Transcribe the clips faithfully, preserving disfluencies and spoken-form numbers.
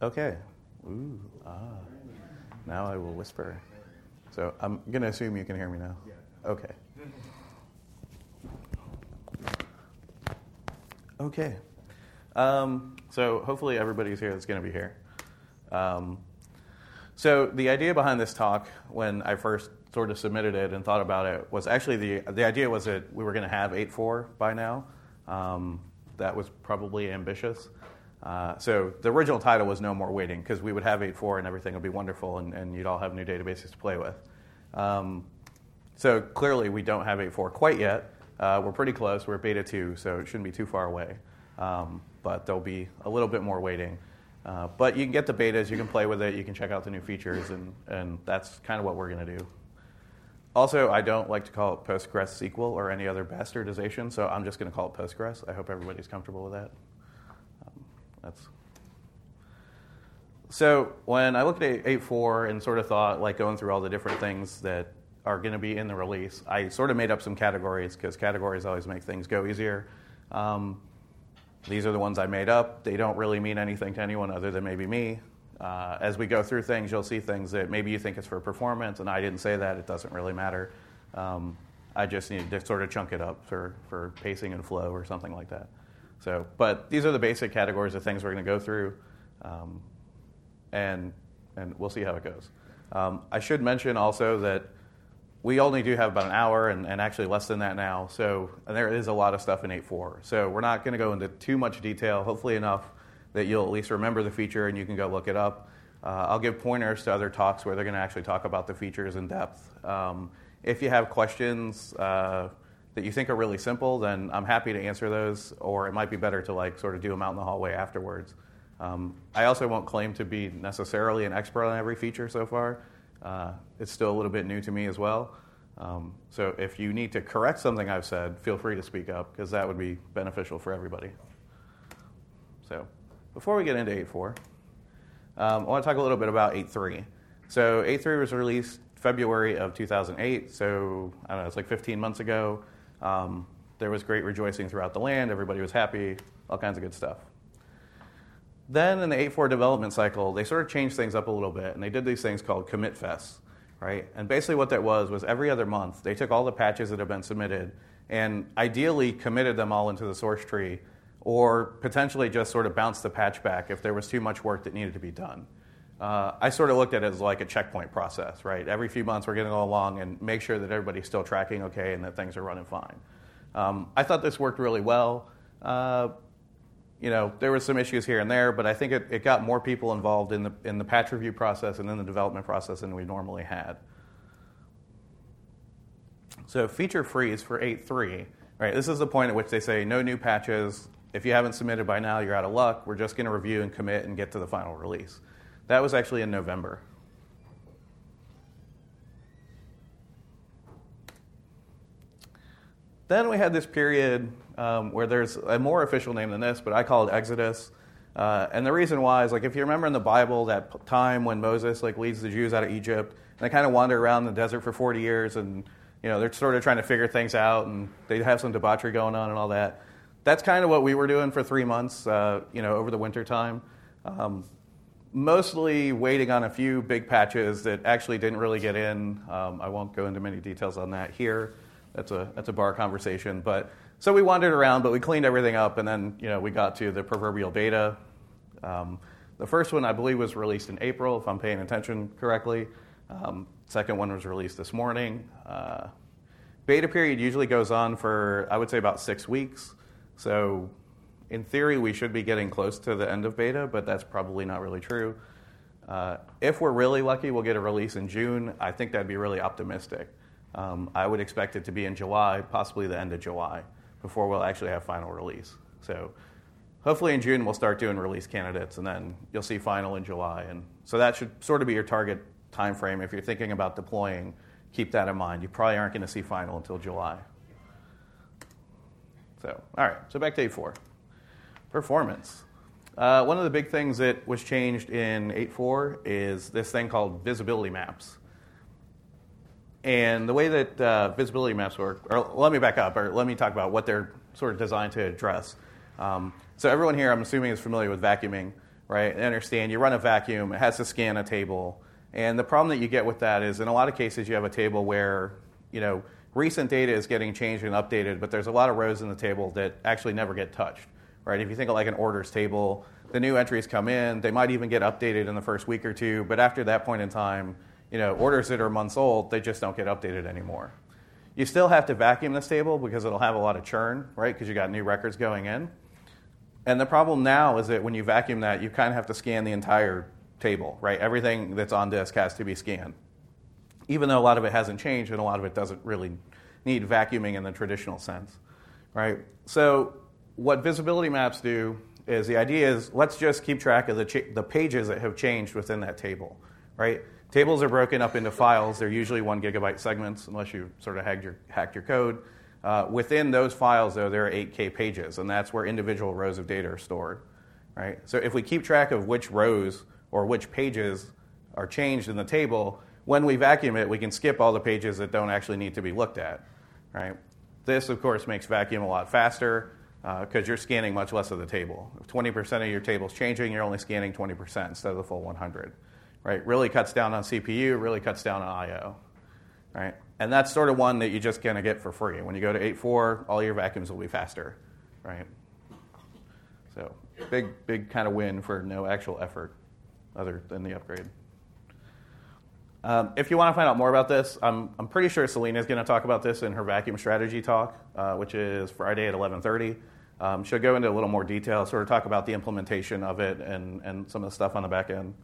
Okay. Ooh, ah. Now I will whisper. So I'm going to assume you can hear me now. Okay. Okay. Um, so hopefully everybody's here that's going to be here. Um, so the idea behind this talk, when I first sort of submitted it and thought about it, was actually the the idea was that we were going to have eight point four by now. Um, that was probably ambitious. Uh, so the original title was No More Waiting, because we would have eight point four and everything would be wonderful, and, and you'd all have new databases to play with. Um, so clearly we don't have eight point four quite yet. Uh, we're pretty close. We're at beta two, so it shouldn't be too far away. Um, but there'll be a little bit more waiting. Uh, but you can get the betas, you can play with it, you can check out the new features, and, and that's kind of what we're going to do. Also, I don't like to call it PostgreSQL or any other bastardization, so I'm just going to call it Postgres. I hope everybody's comfortable with that. Um, that's So when I looked at eight point four and sort of thought, like going through all the different things that are going to be in the release, I sort of made up some categories, because categories always make things go easier. Um, These are the ones I made up. They don't really mean anything to anyone other than maybe me. Uh, as we go through things, you'll see things that maybe you think it's for performance, and I didn't say that. It doesn't really matter. Um, I just needed to sort of chunk it up for, for pacing and flow or something like that. So, but these are the basic categories of things we're going to go through, um, and and we'll see how it goes. Um, I should mention also that we only do have about an hour, and, and actually less than that now. So and there is a lot of stuff in eight point four. So we're not going to go into too much detail, hopefully enough that you'll at least remember the feature and you can go look it up. Uh, I'll give pointers to other talks where they're going to actually talk about the features in depth. Um, if you have questions uh, that you think are really simple, then I'm happy to answer those, or it might be better to like sort of do them out in the hallway afterwards. Um, I also won't claim to be necessarily an expert on every feature so far. Uh, it's still a little bit new to me as well. Um, so if you need to correct something I've said, feel free to speak up, because that would be beneficial for everybody. So before we get into eight point four, um, I want to talk a little bit about eight point three. So eight point three was released February of two thousand eight, so I don't know, it's like fifteen months ago. Um, there was great rejoicing throughout the land. Everybody was happy, all kinds of good stuff. Then in the eight point four development cycle, they sort of changed things up a little bit, and they did these things called commit fests, right? And basically what that was was every other month, they took all the patches that have been submitted and ideally committed them all into the source tree, or potentially just sort of bounced the patch back if there was too much work that needed to be done. Uh, I sort of looked at it as like a checkpoint process, right? Every few months we're going to go along and make sure that everybody's still tracking okay and that things are running fine. Um, I thought this worked really well. Uh, You know, there were some issues here and there, but I think it, it got more people involved in the in the patch review process and in the development process than we normally had. So feature freeze for eight point three, right? This is the point at which they say no new patches. If you haven't submitted by now, you're out of luck. We're just going to review and commit and get to the final release. That was actually in November. Then we had this period um, where there's a more official name than this, but I call it Exodus. Uh, and the reason why is, like, if you remember in the Bible, that p- time when Moses like leads the Jews out of Egypt, and they kind of wander around the desert for forty years, and you know they're sort of trying to figure things out, and they have some debauchery going on and all that. That's kind of what we were doing for three months, uh, you know, over the winter time. Um, mostly waiting on a few big patches that actually didn't really get in. Um, I won't go into many details on that here. That's a that's a bar conversation. But so we wandered around, but we cleaned everything up, and then you know we got to the proverbial beta. Um, the first one I believe was released in April, if I'm paying attention correctly. Um, second one was released this morning. Uh, beta period usually goes on for I would say about six weeks. So in theory we should be getting close to the end of beta, but that's probably not really true. Uh, if we're really lucky, we'll get a release in June. I think that'd be really optimistic. Um, I would expect it to be in July, possibly the end of July, before we'll actually have final release. So hopefully in June we'll start doing release candidates, and then you'll see final in July. And so that should sort of be your target time frame. If you're thinking about deploying, keep that in mind. You probably aren't going to see final until July. So, all right, so back to eight point four. Performance. Uh, one of the big things that was changed in eight point four is this thing called visibility maps. And the way that uh, visibility maps work, or let me back up, or let me talk about what they're sort of designed to address. Um, so everyone here, I'm assuming, is familiar with vacuuming, right? And understand you run a vacuum, it has to scan a table. And the problem that you get with that is in a lot of cases you have a table where, you know, recent data is getting changed and updated, but there's a lot of rows in the table that actually never get touched, right? If you think of like an orders table, the new entries come in, they might even get updated in the first week or two, but after that point in time, you know, orders that are months old, they just don't get updated anymore. You still have to vacuum this table because it'll have a lot of churn, right? Because you got new records going in. And the problem now is that when you vacuum that, you kind of have to scan the entire table, right? Everything that's on disk has to be scanned. Even though a lot of it hasn't changed and a lot of it doesn't really need vacuuming in the traditional sense, right? So what visibility maps do is the idea is let's just keep track of the, ch- the pages that have changed within that table, right? Tables are broken up into files. They're usually one gigabyte segments, unless you sort of hacked your, hacked your code. Uh, within those files, though, there are eight K pages, and that's where individual rows of data are stored, right? So if we keep track of which rows or which pages are changed in the table, when we vacuum it, we can skip all the pages that don't actually need to be looked at, right? This, of course, makes vacuum a lot faster because uh, you're scanning much less of the table. If twenty percent of your table's changing, you're only scanning twenty percent instead of the full one hundred. Right, really cuts down on C P U, really cuts down on I O, right? And that's sort of one that you're just going to get for free. When you go to eight point four, all your vacuums will be faster, right? So big, big kind of win for no actual effort other than the upgrade. Um, if you want to find out more about this, I'm, I'm pretty sure Selena is going to talk about this in her vacuum strategy talk, uh, which is Friday at eleven thirty. Um, she'll go into a little more detail, sort of talk about the implementation of it and, and some of the stuff on the back end.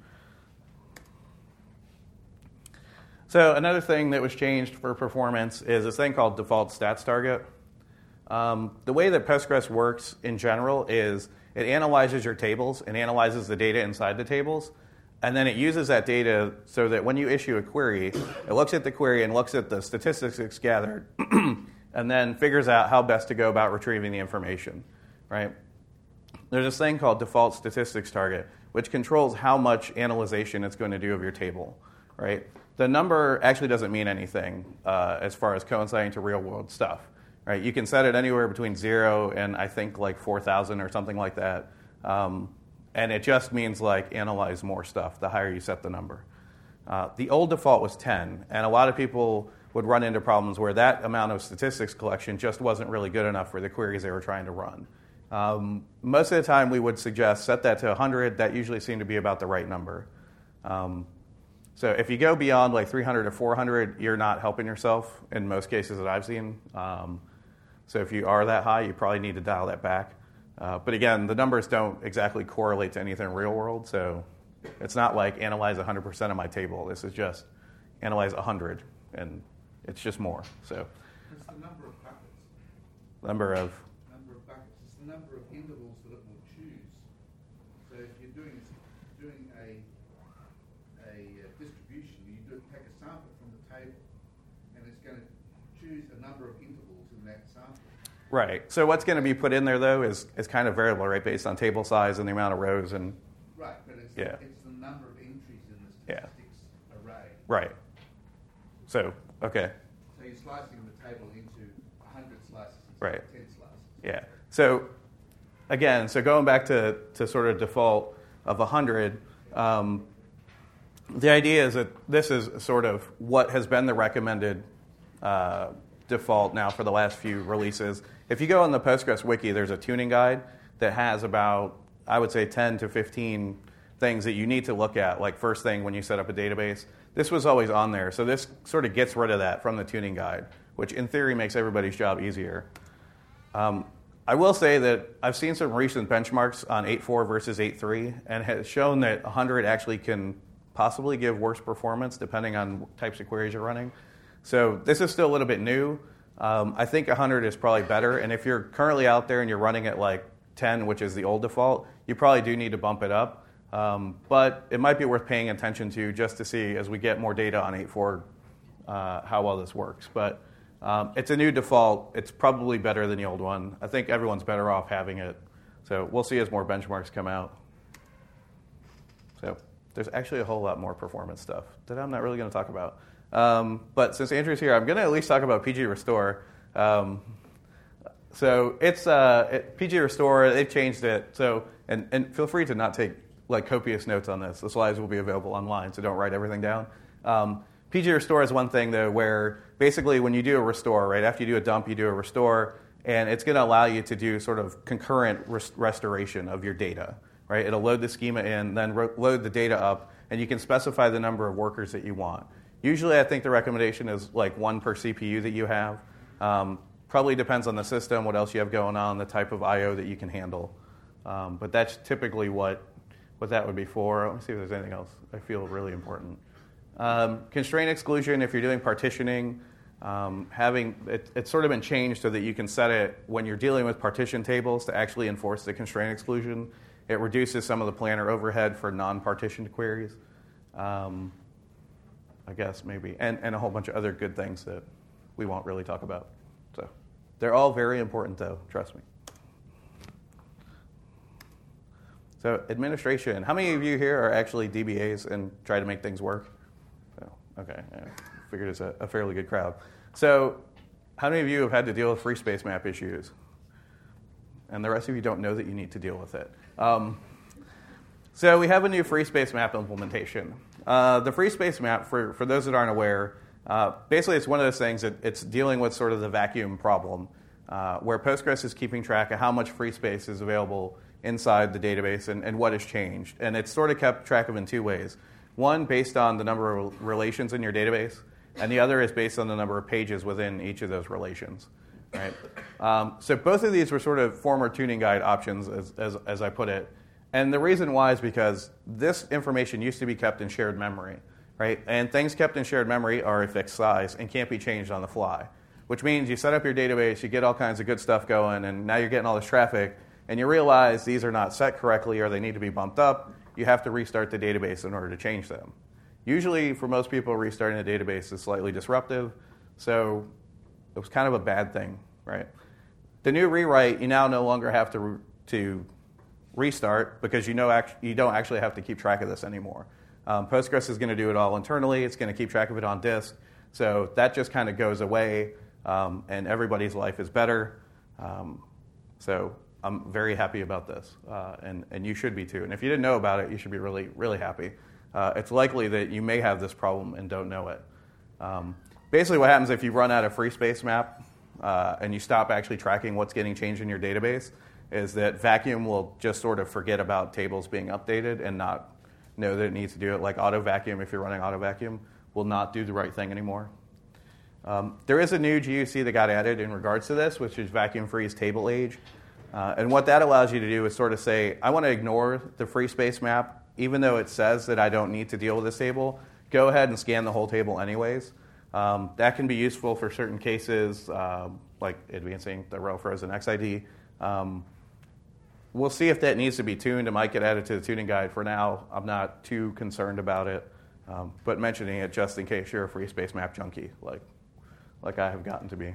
So another thing that was changed for performance is this thing called default stats target. Um, the way that Postgres works in general is it analyzes your tables and analyzes the data inside the tables, and then it uses that data so that when you issue a query, it looks at the query and looks at the statistics it's gathered, and then figures out how best to go about retrieving the information, right? There's this thing called default statistics target, which controls how much analyzation it's going to do of your table, right? The number actually doesn't mean anything uh, as far as coinciding to real-world stuff, right? You can set it anywhere between zero and I think like four thousand or something like that, um, and it just means like analyze more stuff the higher you set the number. Uh, the old default was ten, and a lot of people would run into problems where that amount of statistics collection just wasn't really good enough for the queries they were trying to run. Um, most of the time, we would suggest set that to one hundred. That usually seemed to be about the right number. Um, So if you go beyond like three hundred or four hundred, you're not helping yourself in most cases that I've seen. Um, so if you are that high, you probably need to dial that back. Uh, but again, the numbers don't exactly correlate to anything real world. So it's not like analyze one hundred percent of my table. This is just analyze one hundred, and it's just more. So it's the number of buckets. Number of? Number of buckets. It's the number of intervals that it will choose. So if you're doing doing a a distribution, you do take a sample from the table, and it's going to choose a number of intervals in that sample. Right. So what's going to be put in there, though, is, is kind of variable, right, based on table size and the amount of rows. And right, but it's, yeah. the, it's the number of entries in the statistics yeah. array. Right. So, okay. So you're slicing the table into one hundred slices instead right. of ten slices. Yeah. So, again, so going back to, to sort of default of one hundred, um, the idea is that this is sort of what has been the recommended uh, default now for the last few releases. If you go on the Postgres wiki, there's a tuning guide that has about, I would say, ten to fifteen things that you need to look at, like first thing when you set up a database. This was always on there, so this sort of gets rid of that from the tuning guide, which in theory makes everybody's job easier. Um, I will say that I've seen some recent benchmarks on eight point four versus eight point three, and has shown that one hundred actually can possibly give worse performance depending on types of queries you're running. So this is still a little bit new. Um, I think one hundred is probably better, and if you're currently out there and you're running at like ten, which is the old default, you probably do need to bump it up. Um, but it might be worth paying attention to just to see, as we get more data on eight point four, uh, how well this works. But um, it's a new default. It's probably better than the old one. I think everyone's better off having it. So we'll see as more benchmarks come out. So there's actually a whole lot more performance stuff that I'm not really going to talk about. Um, but since Andrew's here, I'm going to at least talk about P G Restore. Um, so it's uh, it, P G Restore. They've changed it. So and, and feel free to not take like copious notes on this. The slides will be available online, so don't write everything down. Um, P G restore is one thing, though, where basically when you do a restore, right, after you do a dump, you do a restore, and it's going to allow you to do sort of concurrent res- restoration of your data, right? It'll load the schema in, then ro- load the data up, and you can specify the number of workers that you want. Usually, I think the recommendation is like one per C P U that you have. Um, probably depends on the system, what else you have going on, the type of I O that you can handle. Um, but that's typically what, what that would be for. Let me see if there's anything else I feel really important. Um, constraint exclusion, if you're doing partitioning, um, having it, it's sort of been changed so that you can set it when you're dealing with partition tables to actually enforce the constraint exclusion. It reduces some of the planner overhead for non-partitioned queries, um, I guess maybe, and, and a whole bunch of other good things that we won't really talk about. So they're all very important, though, trust me. So administration, how many of you here are actually D B As and try to make things work? So, okay, I figured it's a, a fairly good crowd. So how many of you have had to deal with free space map issues? And the rest of you don't know that you need to deal with it. Um, so we have a new free space map implementation. Uh, the free space map, for, for those that aren't aware, uh, basically it's one of those things that it's dealing with sort of the vacuum problem, uh, where Postgres is keeping track of how much free space is available inside the database and, and what has changed. And it's sort of kept track of in two ways. One, based on the number of relations in your database, and the other is based on the number of pages within each of those relations. Right? Um, so both of these were sort of former tuning guide options, as, as, as I put it. And the reason why is because this information used to be kept in shared memory, right? And things kept in shared memory are a fixed size and can't be changed on the fly, which means you set up your database, you get all kinds of good stuff going, and now you're getting all this traffic, and you realize these are not set correctly or they need to be bumped up. You have to restart the database in order to change them. Usually, for most people, restarting the database is slightly disruptive, so it was kind of a bad thing, right? The new rewrite, you now no longer have to, re- to restart because you know act- you don't actually have to keep track of this anymore. Um, Postgres is going to do it all internally. It's going to keep track of it on disk. So that just kind of goes away, um, and everybody's life is better. Um, so I'm very happy about this, uh, and, and you should be too. And if you didn't know about it, you should be really, really happy. Uh, it's likely that you may have this problem and don't know it. Um, basically what happens if you run out of free space map uh, and you stop actually tracking what's getting changed in your database is that Vacuum will just sort of forget about tables being updated and not know that it needs to do it. Like Auto Vacuum, if you're running Auto Vacuum, will not do the right thing anymore. Um, there is a new G U C that got added in regards to this, which is Vacuum Freeze Table Age. Uh, and what that allows you to do is sort of say, I want to ignore the free space map, even though it says that I don't need to deal with this table. Go ahead and scan the whole table anyways. Um, that can be useful for certain cases, um, like advancing the row frozen X I D. Um, we'll see if that needs to be tuned. It might get added to the tuning guide. For now, I'm not too concerned about it, um, but mentioning it just in case you're a free space map junkie, like, like I have gotten to be.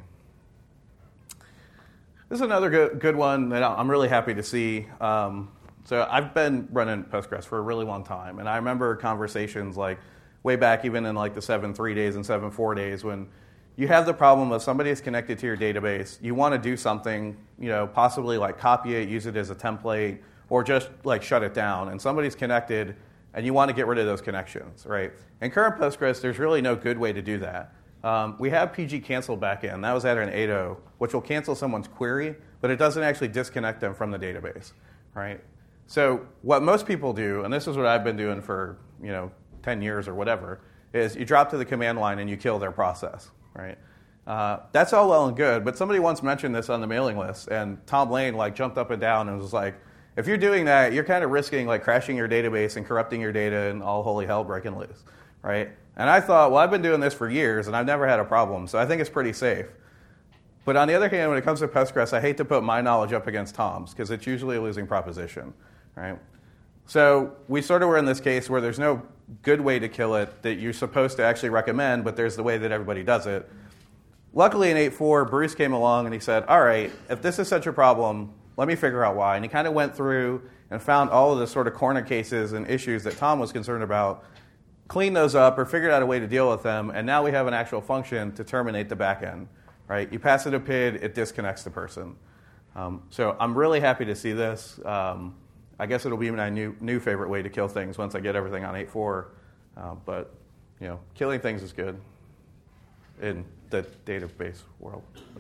This is another good, good one that I'm really happy to see. Um, so I've been running Postgres for a really long time, and I remember conversations like way back even in like the seven point three days and seven point four days when you have the problem of somebody is connected to your database, you want to do something, you know, possibly like copy it, use it as a template, or just like shut it down, and somebody's connected, and you want to get rid of those connections, right? In current Postgres, there's really no good way to do that. Um, we have P G cancel backend. That was added in eight point oh, which will cancel someone's query, but it doesn't actually disconnect them from the database, right? So what most people do, and this is what I've been doing for, you know, ten years or whatever, is you drop to the command line and you kill their process, right? Uh, that's all well and good, but somebody once mentioned this on the mailing list, and Tom Lane like jumped up and down and was like, if you're doing that, you're kind of risking like crashing your database and corrupting your data and all holy hell breaking loose, right? And I thought, well, I've been doing this for years, and I've never had a problem, so I think it's pretty safe. But on the other hand, when it comes to Postgres, I hate to put my knowledge up against Tom's, because it's usually a losing proposition, right? So we sort of were in this case where there's no good way to kill it that you're supposed to actually recommend, but there's the way that everybody does it. Luckily, in eight point four, Bruce came along and he said, all right, if this is such a problem, let me figure out why. And he kind of went through and found all of the sort of corner cases and issues that Tom was concerned about, cleaned those up or figured out a way to deal with them, and now we have an actual function to terminate the backend, right? You pass it a P I D, it disconnects the person. Um, so I'm really happy to see this. Um, I guess it'll be my new new favorite way to kill things once I get everything on eight point four. Uh, but you know, killing things is good in the database world.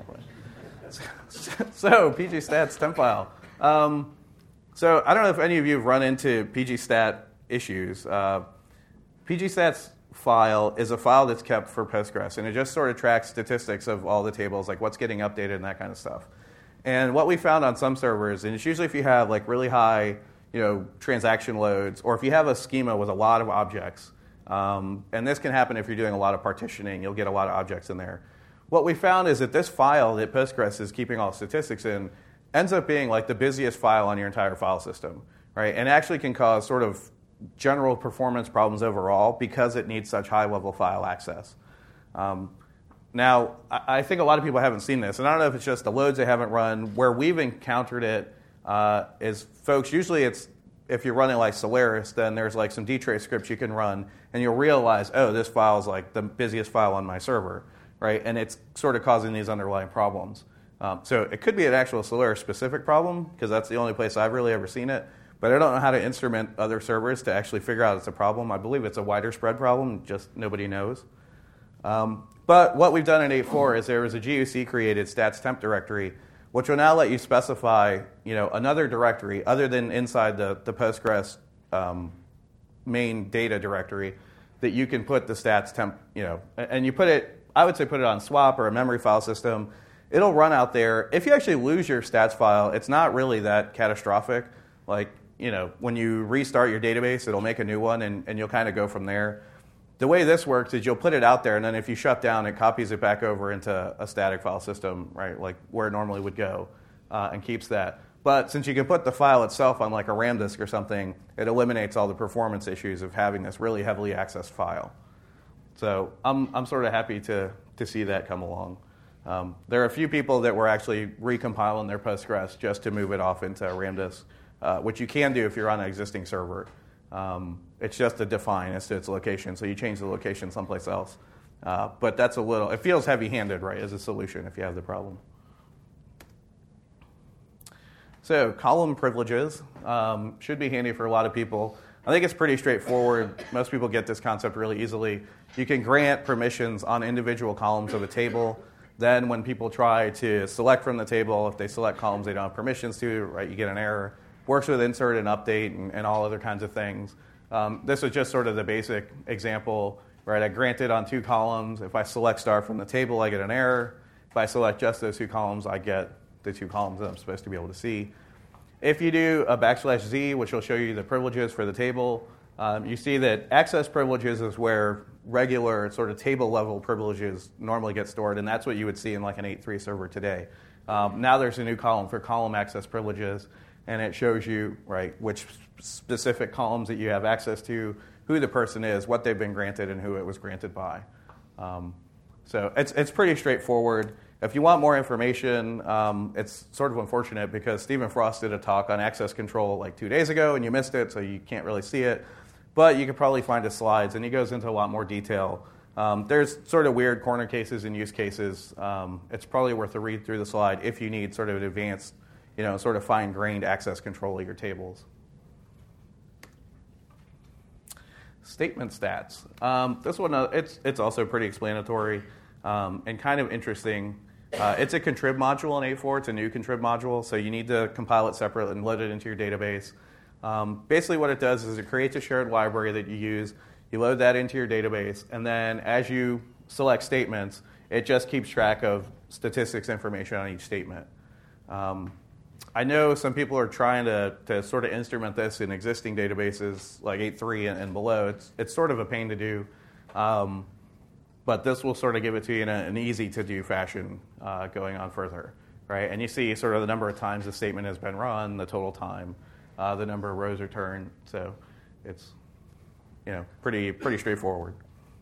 So P G stats temp file. Um, so I don't know if any of you have run into P G stat issues. Uh, P G stats file is a file that's kept for Postgres, and it just sort of tracks statistics of all the tables, like what's getting updated and that kind of stuff. And what we found on some servers, and it's usually if you have like really high, you know, transaction loads, or if you have a schema with a lot of objects, um, and this can happen if you're doing a lot of partitioning, you'll get a lot of objects in there. What we found is that this file that Postgres is keeping all statistics in ends up being like the busiest file on your entire file system, right? And actually can cause sort of general performance problems overall because it needs such high-level file access. Um, now, I think a lot of people haven't seen this, and I don't know if it's just the loads they haven't run. Where we've encountered it uh, is, folks, usually it's if you're running like Solaris, then there's like some dtrace scripts you can run, and you'll realize, oh, this file is like the busiest file on my server, right? And it's sort of causing these underlying problems. Um, so it could be an actual Solaris-specific problem, because that's the only place I've really ever seen it. But I don't know how to instrument other servers to actually figure out it's a problem. I believe it's a wider spread problem, just nobody knows. Um, but what we've done in eight point four is there is a G U C-created stats temp directory, which will now let you specify, you know, another directory other than inside the, the Postgres um, main data directory that you can put the stats temp, you know, and you put it, I would say put it on swap or a memory file system. It'll run out there. If you actually lose your stats file, it's not really that catastrophic. Like, you know, when you restart your database, it'll make a new one, and, and you'll kind of go from there. The way this works is you'll put it out there, and then if you shut down, it copies it back over into a static file system, right, like where it normally would go, uh, and keeps that. But since you can put the file itself on like a RAM disk or something, it eliminates all the performance issues of having this really heavily accessed file. So I'm I'm sort of happy to to see that come along. Um, there are a few people that were actually recompiling their Postgres just to move it off into a RAM disk, uh, which you can do if you're on an existing server. Um, it's just a define as to its location, so you change the location someplace else. Uh, but that's a little, it feels heavy-handed, right, as a solution if you have the problem. So column privileges um, should be handy for a lot of people. I think it's pretty straightforward. Most people get this concept really easily. You can grant permissions on individual columns of a table. Then when people try to select from the table, if they select columns they don't have permissions to, right, you get an error. Works with insert and update and, and all other kinds of things. Um, this is just sort of the basic example, right? I grant it on two columns. If I select star from the table, I get an error. If I select just those two columns, I get the two columns that I'm supposed to be able to see. If you do a backslash Z, which will show you the privileges for the table, um, you see that access privileges is where regular sort of table level privileges normally get stored, and that's what you would see in like an eight point three server today. Um, now there's a new column for column access privileges, and it shows you, right, which specific columns that you have access to, who the person is, what they've been granted, and who it was granted by. Um, so it's it's pretty straightforward. If you want more information, um, it's sort of unfortunate because Stephen Frost did a talk on access control like two days ago, and you missed it, so you can't really see it. But you could probably find his slides, and he goes into a lot more detail. Um, there's sort of weird corner cases and use cases. Um, it's probably worth a read through the slide if you need sort of an advanced, you know, sort of fine-grained access control of your tables. Statement stats. Um, this one, uh, it's it's also pretty explanatory um, and kind of interesting. Uh, it's a contrib module in eight point four. It's a new contrib module, so you need to compile it separate and load it into your database. Um, basically what it does is it creates a shared library that you use. You load that into your database, and then as you select statements, it just keeps track of statistics information on each statement. Um, I know some people are trying to, to sort of instrument this in existing databases like eight point three and, and below. It's, it's sort of a pain to do, um, but this will sort of give it to you in a, an easy-to-do fashion uh, going on further, right? And you see sort of the number of times the statement has been run, the total time, uh, the number of rows returned. So it's, you know, pretty pretty straightforward.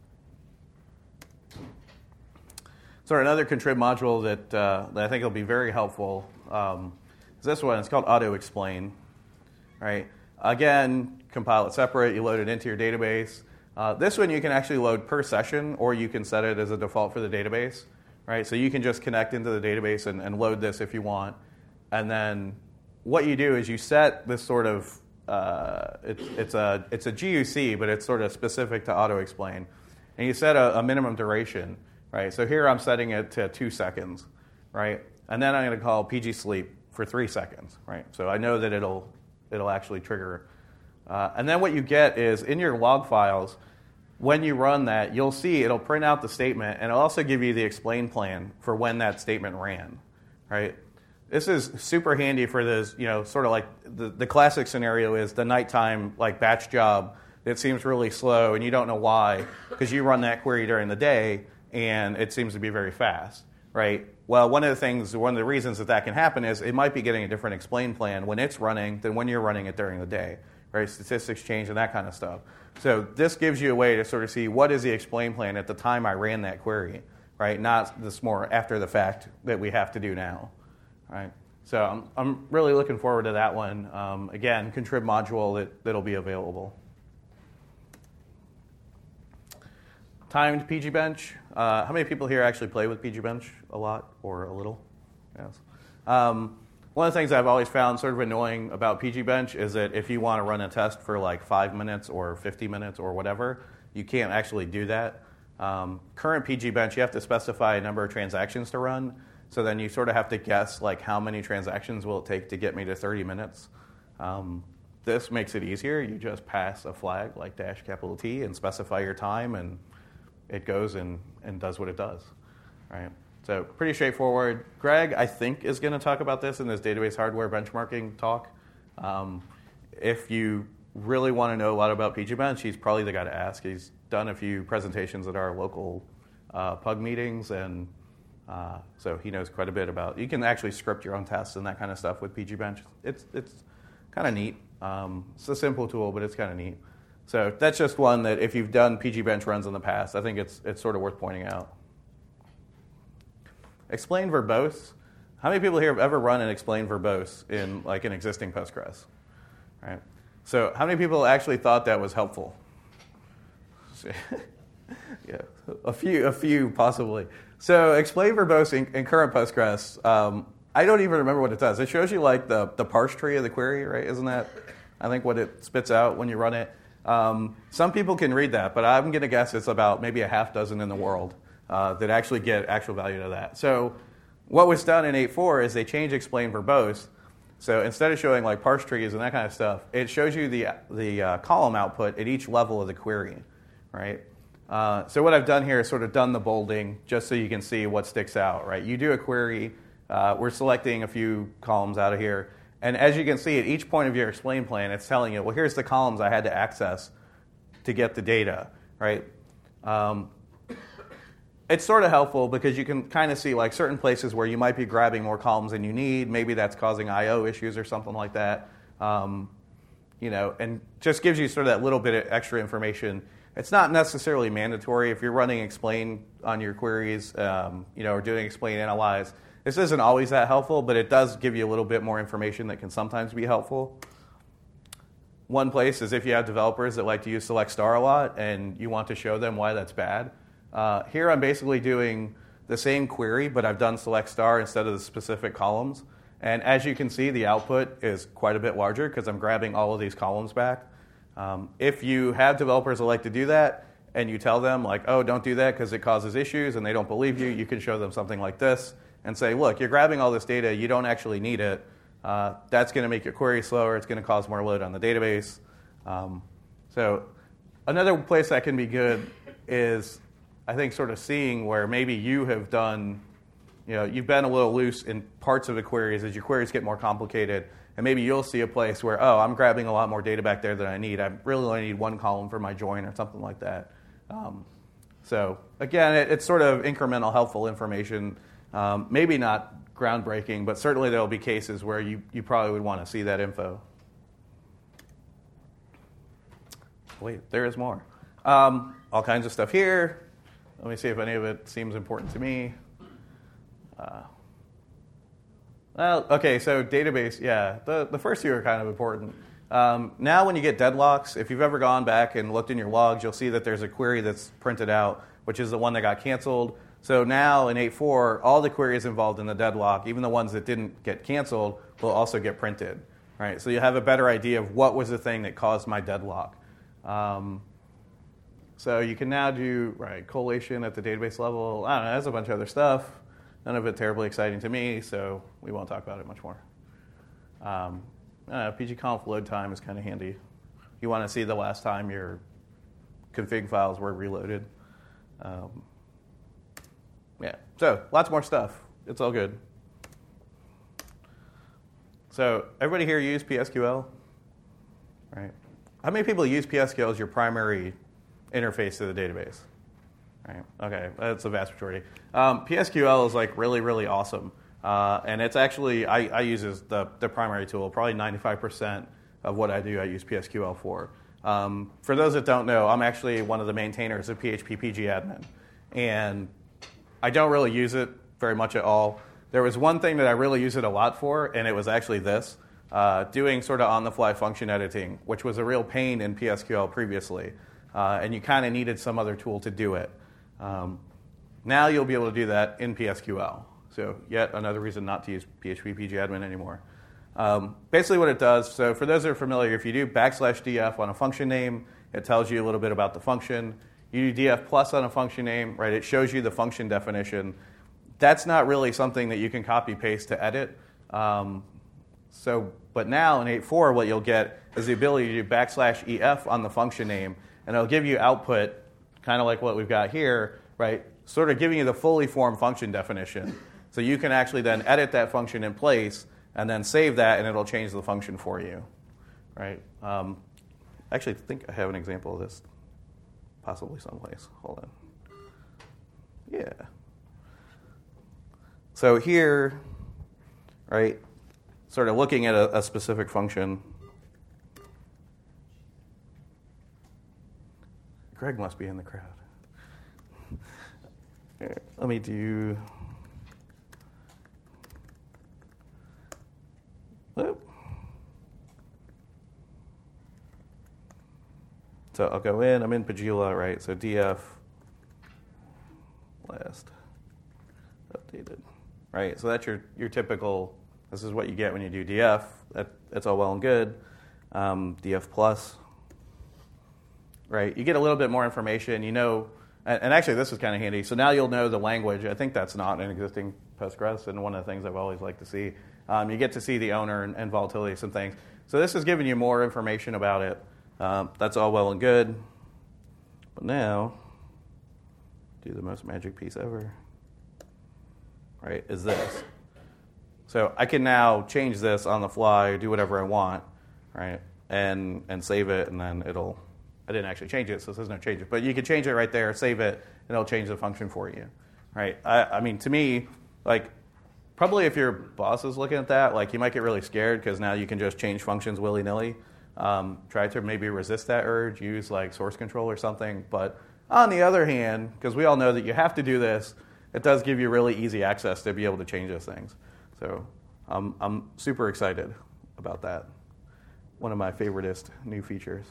So another contrib module that, uh, that I think will be very helpful um, is this one. It's called auto-explain, right? Again, compile it separate. You load it into your database. Uh, this one you can actually load per session, or you can set it as a default for the database, right? So you can just connect into the database and, and load this if you want, and then what you do is you set this sort of, uh, it's, it's, a, it's a G U C, but it's sort of specific to auto-explain. And you set a, a minimum duration, right? So here I'm setting it to two seconds, right? And then I'm going to call P G sleep for three seconds, right? So I know that it'll, it'll actually trigger. Uh, and then what you get is in your log files, when you run that, you'll see it'll print out the statement, and it'll also give you the explain plan for when that statement ran, right? This is super handy for this, you know, sort of like the, the classic scenario is the nighttime like batch job that seems really slow, and you don't know why, because you run that query during the day, and it seems to be very fast, right? Well, one of the things, one of the reasons that that can happen is it might be getting a different explain plan when it's running than when you're running it during the day, right? Statistics change and that kind of stuff. So this gives you a way to sort of see what is the explain plan at the time I ran that query, right? Not this more after the fact that we have to do now, right? So I'm, I'm really looking forward to that one. Um, again, contrib module that, that'll be available. Timed pgbench. Uh, how many people here actually play with pgbench a lot or a little? Yes. Um, one of the things I've always found sort of annoying about pgbench is that if you want to run a test for like five minutes or fifty minutes or whatever, you can't actually do that. Um, current pgbench, you have to specify a number of transactions to run. So then you sort of have to guess like how many transactions will it take to get me to thirty minutes. Um, this makes it easier. You just pass a flag like dash capital T and specify your time, and it goes and, and does what it does, right? So pretty straightforward. Greg, I think, is going to talk about this in this database hardware benchmarking talk. Um, if you really want to know a lot about pgbench, he's probably the guy to ask. He's done a few presentations at our local uh, Pug meetings, and uh, so he knows quite a bit about. You can actually script your own tests and that kind of stuff with pgbench. It's it's kind of neat. Um, it's a simple tool, but it's kind of neat. So that's just one that if you've done pgbench runs in the past, I think it's it's sort of worth pointing out. Explain verbose. How many people here have ever run and explained verbose in like an existing Postgres? Right. So how many people actually thought that was helpful? Yeah, a few, a few possibly. So explain verbose in, in current Postgres. Um, I don't even remember what it does. It shows you like the the parse tree of the query, right? Isn't that, I think, what it spits out when you run it? Um, some people can read that, but I'm going to guess it's about maybe a half dozen in the world uh, that actually get actual value to that. So what was done in eight point four is they changed explain verbose. So instead of showing like parse trees and that kind of stuff, it shows you the the uh, column output at each level of the query, right? Uh, so what I've done here is sort of done the bolding just so you can see what sticks out, right? You do a query. Uh, we're selecting a few columns out of here. And as you can see, at each point of your explain plan, it's telling you, well, here's the columns I had to access to get the data, right? Um, it's sort of helpful because you can kind of see like certain places where you might be grabbing more columns than you need. Maybe that's causing I O issues or something like that. Um, you know, and just gives you sort of that little bit of extra information. It's not necessarily mandatory if you're running explain on your queries, um, you know, or doing explain analyze. This isn't always that helpful, but it does give you a little bit more information that can sometimes be helpful. One place is if you have developers that like to use select star a lot and you want to show them why that's bad. Uh, here I'm basically doing the same query, but I've done select star instead of the specific columns. And as you can see, the output is quite a bit larger because I'm grabbing all of these columns back. Um, if you have developers that like to do that and you tell them, like, oh, don't do that because it causes issues and they don't believe you, you can show them something like this and say, look, you're grabbing all this data. You don't actually need it. Uh, that's going to make your query slower. It's going to cause more load on the database. Um, so another place that can be good is, I think, sort of seeing where maybe you have done, you know, you've been a little loose in parts of the queries as your queries get more complicated. And maybe you'll see a place where, oh, I'm grabbing a lot more data back there than I need. I really only need one column for my join or something like that. Um, so again, it, it's sort of incremental, helpful information. Um, maybe not groundbreaking, but certainly there will be cases where you, you probably would want to see that info. Wait, there is more. Um, all kinds of stuff here. Let me see if any of it seems important to me. Uh, well, okay, so database, yeah, the, the first two are kind of important. Um, now when you get deadlocks, if you've ever gone back and looked in your logs, you'll see that there's a query that's printed out, which is the one that got canceled. So now in eight point four, all the queries involved in the deadlock, even the ones that didn't get canceled, will also get printed. Right? So you have a better idea of what was the thing that caused my deadlock. Um, so you can now do right collation at the database level. I don't know, that's a bunch of other stuff. None of it terribly exciting to me, so we won't talk about it much more. Um, uh, pgconf load time is kind of handy. You want to see the last time your config files were reloaded. Um, yeah, so lots more stuff. It's all good. So everybody here use P S Q L? Right. How many people use P S Q L as your primary interface to the database? Right. Okay, that's the vast majority. Um, P S Q L is like really, really awesome. Uh, and it's actually, I, I use as the, the primary tool. Probably ninety-five percent of what I do, I use P S Q L for. Um, for those that don't know, I'm actually one of the maintainers of P H P pgadmin. And I don't really use it very much at all. There was one thing that I really use it a lot for, and it was actually this, uh, doing sort of on-the-fly function editing, which was a real pain in P S Q L previously. Uh, and you kind of needed some other tool to do it. Um, now you'll be able to do that in P S Q L. So yet another reason not to use P H P pgadmin anymore. Um, basically what it does, so for those that are familiar, if you do backslash df on a function name, it tells you a little bit about the function. You do df plus on a function name, right? It shows you the function definition. That's not really something that you can copy paste to edit. Um, so, but now in eight point four, what you'll get is the ability to do backslash ef on the function name, and it'll give you output, kind of like what we've got here, right? Sort of giving you the fully formed function definition. So you can actually then edit that function in place and then save that, and it'll change the function for you, right? Um, actually, I think I have an example of this possibly someplace. Hold on. Yeah. So here, right, sort of looking at a, a specific function. Greg must be in the crowd. Here, let me do... Whoop. So I'll go in, I'm in Pagula, right? So df last updated, right? So that's your, your typical, this is what you get when you do df. That, that's all well and good. Um, df plus, right? You get a little bit more information. You know, and, and actually this is kind of handy. So now you'll know the language. I think that's not an existing Postgres, and one of the things I've always liked to see. Um, you get to see the owner and, and volatility of some things. So this is giving you more information about it. Um, that's all well and good. But now, do the most magic piece ever, right, is this. So I can now change this on the fly, do whatever I want, right, and and save it, and then it'll, I didn't actually change it, so there's no changes. But you can change it right there, save it, and it'll change the function for you, right? I, I mean, to me, like, probably if your boss is looking at that, like, you might get really scared because now you can just change functions willy-nilly. Um, try to maybe resist that urge, use like source control or something. But on the other hand, because we all know that you have to do this, it does give you really easy access to be able to change those things. So um, I'm super excited about that. One of my favoriteest new features.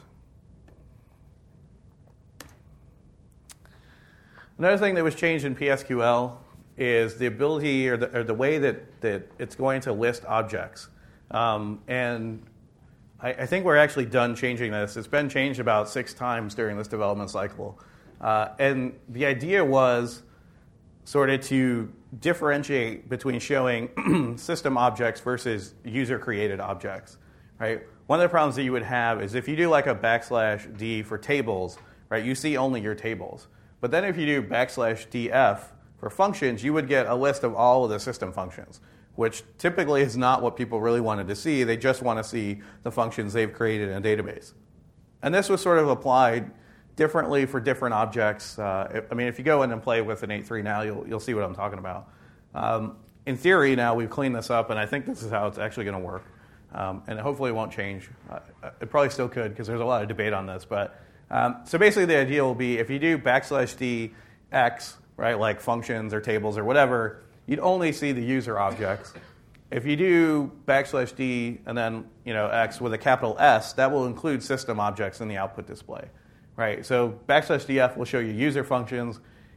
Another thing that was changed in P S Q L is the ability or the, or the way that, that it's going to list objects. Um, and I, I think we're actually done changing this. It's been changed about six times during this development cycle. Uh, and the idea was sort of to differentiate between showing system objects versus user-created objects, right? One of the problems that you would have is if you do like a backslash D for tables, right, you see only your tables. But then if you do backslash df for functions, you would get a list of all of the system functions, which typically is not what people really wanted to see. They just want to see the functions they've created in a database. And this was sort of applied differently for different objects. Uh, I mean, if you go in and play with an eight point three now, you'll, you'll see what I'm talking about. Um, in theory, now we've cleaned this up, and I think this is how it's actually going to work. Um, and hopefully it won't change. Uh, it probably still could, because there's a lot of debate on this. But um, so basically the idea will be if you do backslash d x, right, like functions or tables or whatever, you'd only see the user objects. If you do backslash d and then you know x with a capital S, that will include system objects in the output display, right? So backslash df will show you user functions.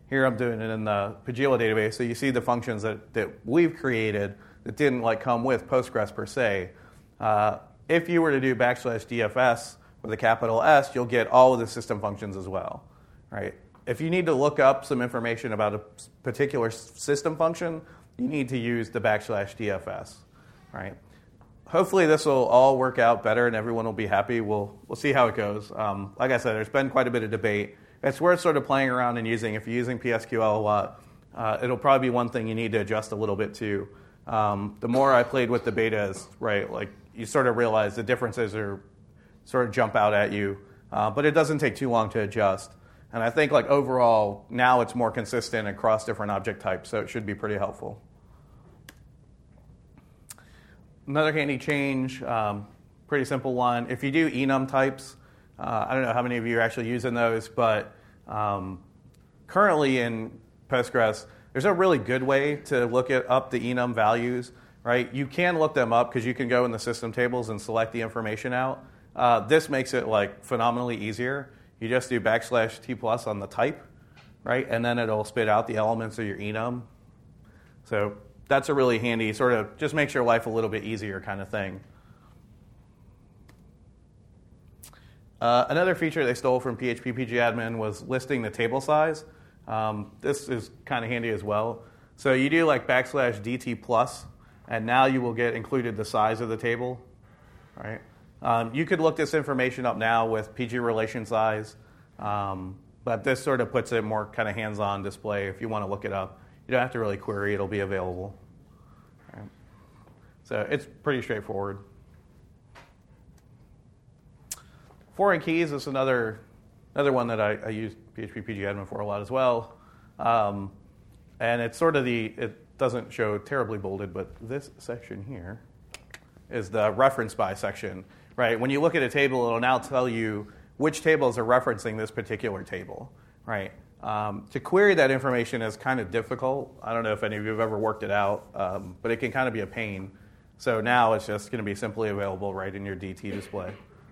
Here I'm doing it in the Pagela database, so you see the functions that, that we've created that didn't like come with Postgres per se. Uh, if you were to do backslash D F S with a capital S, you'll get all of the system functions as well, right? If you need to look up some information about a particular system function, you need to use the backslash D F S, right? Hopefully this will all work out better and everyone will be happy. We'll we'll see how it goes. Um, like I said, there's been quite a bit of debate. It's worth sort of playing around and using. If you're using P S Q L a lot, uh, it'll probably be one thing you need to adjust a little bit to. Um, the more I played with the betas, right, like you sort of realize the differences are sort of jump out at you, uh, but it doesn't take too long to adjust. And I think like overall now it's more consistent across different object types, so it should be pretty helpful. Another handy change, um, pretty simple one. If you do enum types, uh, I don't know how many of you are actually using those, but um, currently in Postgres, there's a really good way to look at up the enum values, right? You can look them up because you can go in the system tables and select the information out. Uh, this makes it like phenomenally easier. You just do backslash T plus on the type, right? And then it'll spit out the elements of your enum. So that's a really handy sort of just makes your life a little bit easier kind of thing. Uh, another feature they stole from P H P P G admin was listing the table size. Um, this is kind of handy as well. So you do like backslash D T plus, and now you will get included the size of the table, right? Um, you could look this information up now with P G relation size, um, but this sort of puts it more kind of hands-on display if you want to look it up. You don't have to really query, it'll be available. Right. So it's pretty straightforward. Foreign keys is another another one that I, I use P H P P G admin for a lot as well. Um, and it's sort of the, it doesn't show terribly bolded, but this section here is the reference by section, right? When you look at a table, it'll now tell you which tables are referencing this particular table, right? Um, to query that information is kind of difficult. I don't know if any of you have ever worked it out, um, but it can kind of be a pain. So now it's just going to be simply available right in your D T display.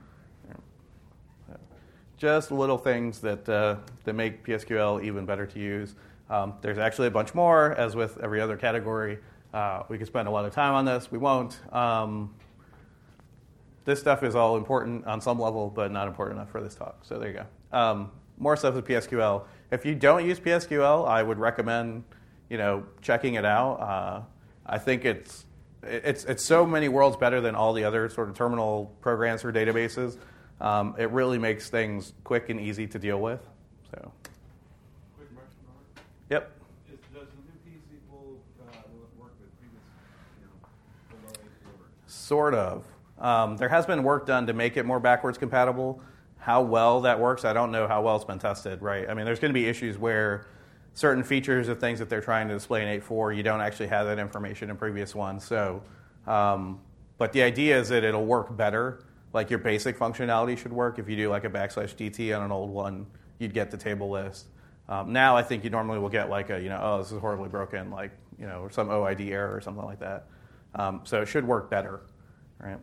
Just little things that uh, that make P S Q L even better to use. Um, there's actually a bunch more, as with every other category. Uh, we could spend a lot of time on this. We won't. Um, this stuff is all important on some level, but not important enough for this talk. So there you go. Um, more stuff with P S Q L. If you don't use P S Q L, I would recommend, you know, checking it out. Uh, I think it's it's it's so many worlds better than all the other sort of terminal programs for databases. Um, it really makes things quick and easy to deal with. So. Quick question, Robert. Yep. Is, does the new P S Q L uh, will it work with previous, you know, below eight four? Sort of. Um, there has been work done to make it more backwards compatible. How well that works, I don't know how well it's been tested, right? I mean, there's going to be issues where certain features of things that they're trying to display in eight four, you don't actually have that information in previous ones. So, um, but the idea is that it'll work better. Like your basic functionality should work. If you do like a backslash D T on an old one, you'd get the table list. Um, now I think you normally will get like a, you know, oh, this is horribly broken, like, you know, or some O I D error or something like that. Um, so it should work better, right?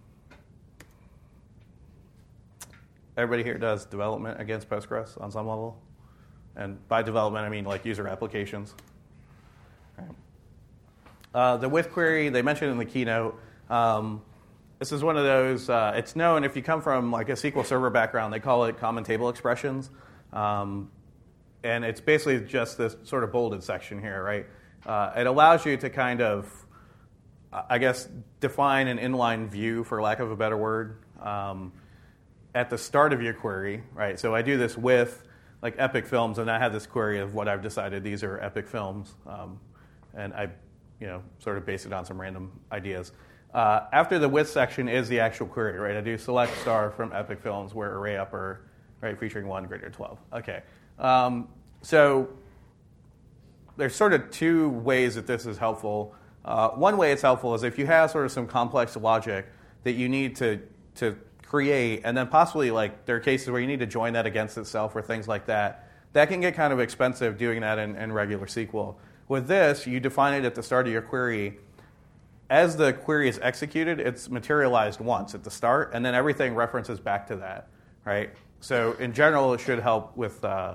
Everybody here does development against Postgres on some level. And by development, I mean like user applications. Right. Uh, the with query, they mentioned in the keynote, um, this is one of those, uh, it's known if you come from like a S Q L Server background, they call it common table expressions. Um, and it's basically just this sort of bolded section here, right? Uh, it allows you to kind of, I guess, define an inline view, for lack of a better word, um, at the start of your query, right? So I do this with like Epic Films, and I have this query of what I've decided these are Epic Films. Um, and I, you know, sort of base it on some random ideas. Uh, after the with section is the actual query, right? I do select star from Epic Films where array upper, right, featuring one greater than twelve. Okay. Um, so there's sort of two ways that this is helpful. Uh, one way it's helpful is if you have sort of some complex logic that you need to to create, and then possibly like there are cases where you need to join that against itself or things like that. That can get kind of expensive doing that in, in regular S Q L. With this, you define it at the start of your query. As the query is executed, it's materialized once at the start, and then everything references back to that, right? So in general, it should help with uh,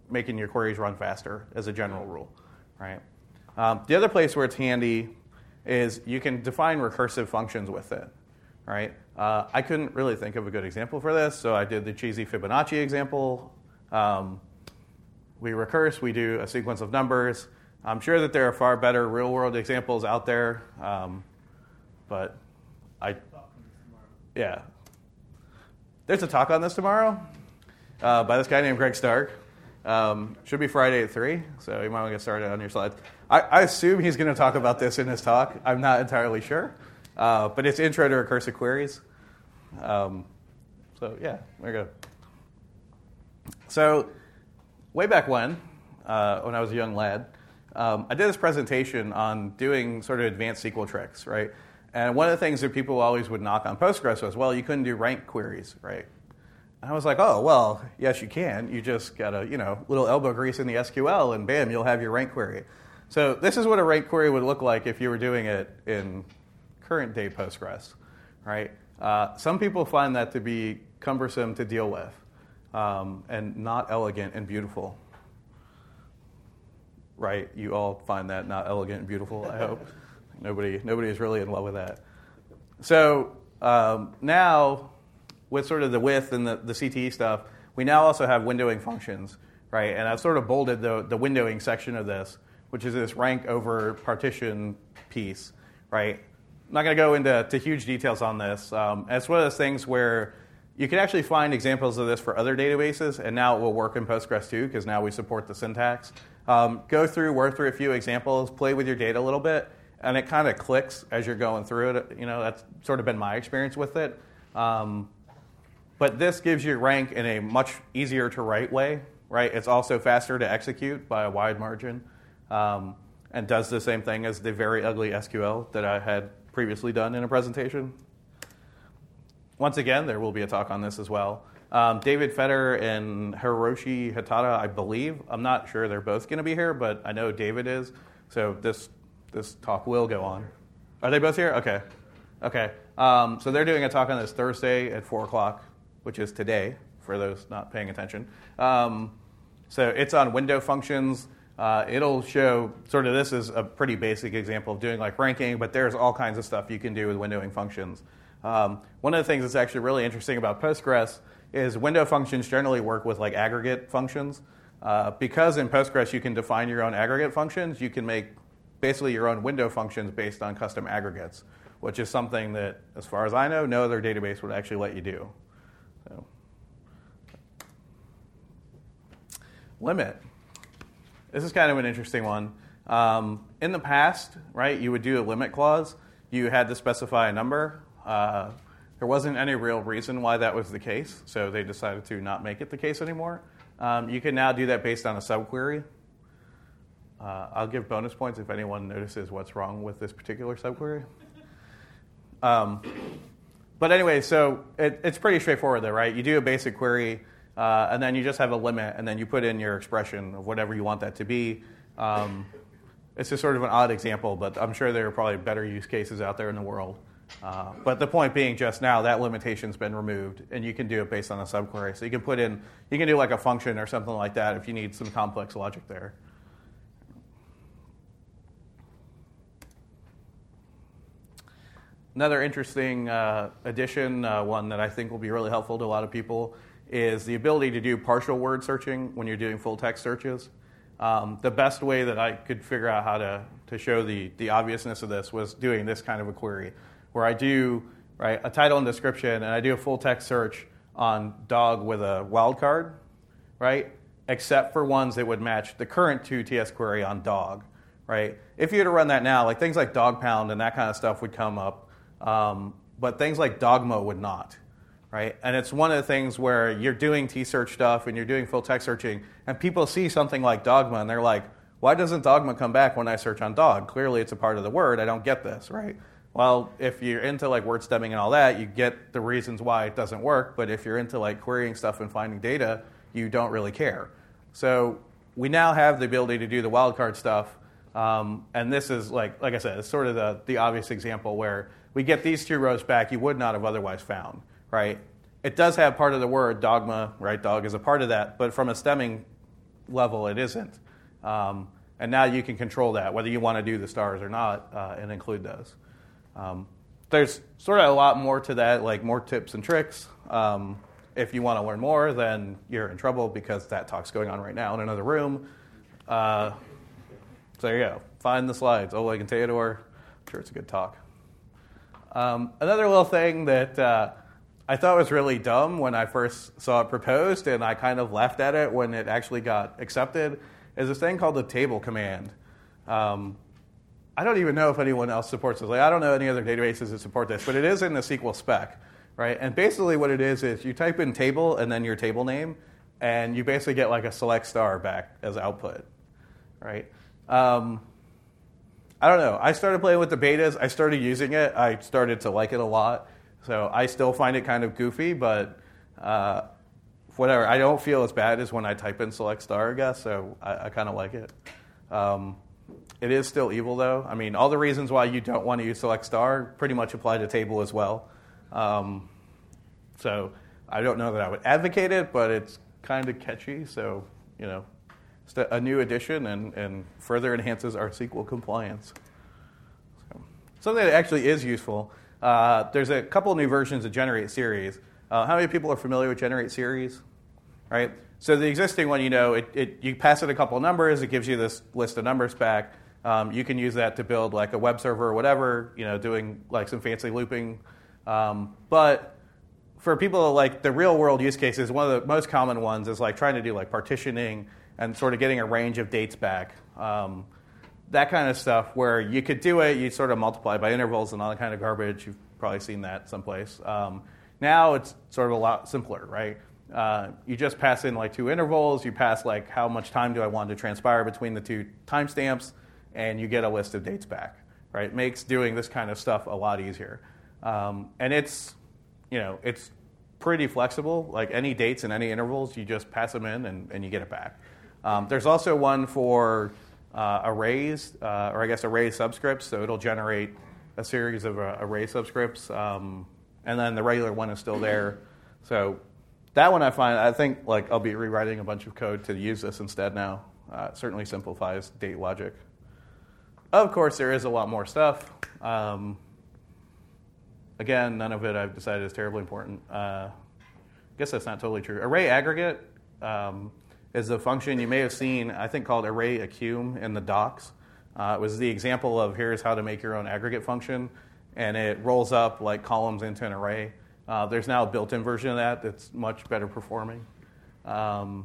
making your queries run faster as a general rule, right? Um, the other place where it's handy is you can define recursive functions with it, right? Uh, I couldn't really think of a good example for this, so I did the cheesy Fibonacci example. Um, we recurse, we do a sequence of numbers. I'm sure that there are far better real-world examples out there, um, but I, yeah. There's a talk on this tomorrow uh, by this guy named Greg Stark. Um, should be Friday at three, so you might want to get started on your slides. I, I assume he's going to talk about this in his talk. I'm not entirely sure, uh, but it's Intro to Recursive Queries. Um, so yeah, there you go. So way back when, uh, when I was a young lad, um, I did this presentation on doing sort of advanced S Q L tricks, right? And one of the things that people always would knock on Postgres was, well, you couldn't do rank queries, right? And I was like, oh, well, yes, you can. You just got a, you know, little elbow grease in the S Q L, and bam, you'll have your rank query. So this is what a rank query would look like if you were doing it in current day Postgres, right? Uh, some people find that to be cumbersome to deal with um, and not elegant and beautiful, right? You all find that not elegant and beautiful, I hope. Nobody, nobody is really in love with that. So um, now, with sort of the width and the, the C T E stuff, we now also have windowing functions, right? And I've sort of bolded the, the windowing section of this, which is this rank over partition piece, right? I'm not going to go into to huge details on this. Um, it's one of those things where you can actually find examples of this for other databases, and now it will work in Postgres too, because now we support the syntax. Um, go through, work through a few examples, play with your data a little bit, and it kind of clicks as you're going through it. You know, that's sort of been my experience with it. Um, but this gives you rank in a much easier to write way, right? It's also faster to execute by a wide margin, um, and does the same thing as the very ugly S Q L that I had previously done in a presentation. Once again, there will be a talk on this as well. Um, David Fetter and Hiroshi Hatada, I believe. I'm not sure they're both going to be here, but I know David is. So this this talk will go on. Are they both here? Okay. Okay. Um, so they're doing a talk on this Thursday at four o'clock, which is today, for those not paying attention. Um, so it's on window functions. Uh, it'll show sort of this is a pretty basic example of doing like ranking, but there's all kinds of stuff you can do with windowing functions. Um, one of the things that's actually really interesting about Postgres is window functions generally work with like aggregate functions. Uh, because in Postgres you can define your own aggregate functions, you can make basically your own window functions based on custom aggregates, which is something that, as far as I know, no other database would actually let you do. So. Limit. This is kind of an interesting one. Um, in the past, right, you would do a limit clause. You had to specify a number. Uh, there wasn't any real reason why that was the case, so they decided to not make it the case anymore. Um, you can now do that based on a subquery. Uh, I'll give bonus points if anyone notices what's wrong with this particular subquery. Um, but anyway, so it, it's pretty straightforward though, right? You do a basic query, uh, and then you just have a limit, and then you put in your expression of whatever you want that to be. Um, it's just sort of an odd example, but I'm sure there are probably better use cases out there in the world. Uh, but the point being, just now, that limitation's been removed, and you can do it based on a subquery. So you can put in, you can do like a function or something like that if you need some complex logic there. Another interesting uh, addition, uh, one that I think will be really helpful to a lot of people, is the ability to do partial word searching when you're doing full text searches. Um, the best way that I could figure out how to, to show the, the obviousness of this was doing this kind of a query, where I do right a title and description, and I do a full text search on dog with a wildcard, right? Except for ones that would match the current two T S query on dog, right? If you were to run that now, like things like dog pound and that kind of stuff would come up. Um, but things like Dogma would not, right? And it's one of the things where you're doing T-search stuff and you're doing full text searching, and people see something like Dogma and they're like, why doesn't Dogma come back when I search on dog? Clearly it's a part of the word. I don't get this, right? Well, if you're into like word stemming and all that, you get the reasons why it doesn't work. But if you're into like querying stuff and finding data, you don't really care. So we now have the ability to do the wildcard stuff. Um, and this is like, like I said, it's sort of the, the obvious example where we get these two rows back you would not have otherwise found, right? It does have part of the word, dogma, right? Dog is a part of that. But from a stemming level it isn't. Um, and now you can control that, whether you want to do the stars or not, uh, and include those. Um, there's sort of a lot more to that, like more tips and tricks. Um, if you want to learn more, then you're in trouble because that talk's going on right now in another room. Uh, so there you go. Find the slides. Oleg and Theodore. I'm sure it's a good talk. Um, another little thing that uh, I thought was really dumb when I first saw it proposed, and I kind of laughed at it when it actually got accepted, is this thing called the table command. Um, I don't even know if anyone else supports this. Like, I don't know any other databases that support this, but it is in the S Q L spec, right? And basically what it is is you type in table and then your table name, and you basically get like a select star back as output, right? Um, I don't know. I started playing with the betas. I started using it. I started to like it a lot. So I still find it kind of goofy, but uh, whatever. I don't feel as bad as when I type in select star, I guess, so I, I kind of like it. Um, it is still evil, though. I mean, all the reasons why you don't want to use select star pretty much apply to table as well. Um, so I don't know that I would advocate it, but it's kind of catchy, so, you know, it's a new addition and, and further enhances our S Q L compliance. So, something that actually is useful, uh, there's a couple new versions of Generate Series. Uh, how many people are familiar with Generate Series? Right? So the existing one, you know, it, it, you pass it a couple numbers, it gives you this list of numbers back. Um, you can use that to build like a web server or whatever, you know, doing like some fancy looping. Um, but for people like the real world use cases, one of the most common ones is like trying to do like partitioning and sort of getting a range of dates back. Um, that kind of stuff where you could do it, you sort of multiply by intervals and all that kind of garbage. You've probably seen that someplace. Um, now it's sort of a lot simpler, right? Uh, you just pass in like two intervals, you pass like how much time do I want to transpire between the two timestamps, and you get a list of dates back, right? It makes doing this kind of stuff a lot easier. Um, and it's, you know, it's pretty flexible. Like any dates and any intervals, you just pass them in and, and you get it back. Um, there's also one for uh, arrays, uh, or I guess array subscripts, so it'll generate a series of uh, array subscripts, um, and then the regular one is still there. So that one I find, I think like I'll be rewriting a bunch of code to use this instead now. Uh, it certainly simplifies date logic. Of course, there is a lot more stuff. Um, again, none of it I've decided is terribly important. Uh, I guess that's not totally true. Array aggregate um, is a function you may have seen, I think, called array accum in the docs. Uh, it was the example of here's how to make your own aggregate function, and it rolls up like columns into an array. Uh, there's now a built-in version of that that's much better performing. Um,